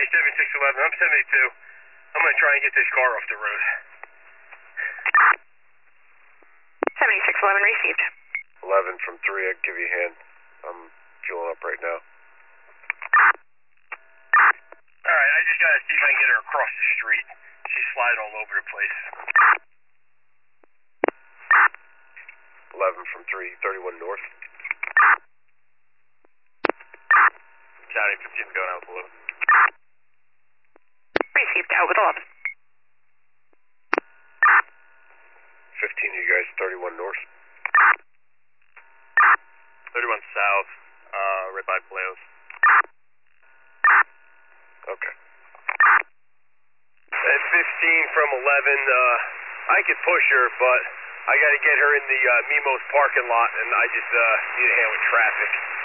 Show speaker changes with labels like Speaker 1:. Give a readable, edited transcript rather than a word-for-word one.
Speaker 1: 7611, I'm 72. I'm going to try and get this car off the road.
Speaker 2: 7611 received.
Speaker 3: 11 from 3, I'd give you a hand. I'm fueling up right now.
Speaker 1: Alright, I just got to see if I can get her across the street. She's sliding all over the place.
Speaker 3: 11 from 3, 31 north.
Speaker 1: County 15 going out below.
Speaker 2: Received, out with 11.
Speaker 3: 15 you guys, 31 north.
Speaker 1: 31 south, right by Playos.
Speaker 3: Okay.
Speaker 1: At 15 from 11, I could push her, but I got to get her in the Mimos parking lot, and I just need a hand with traffic.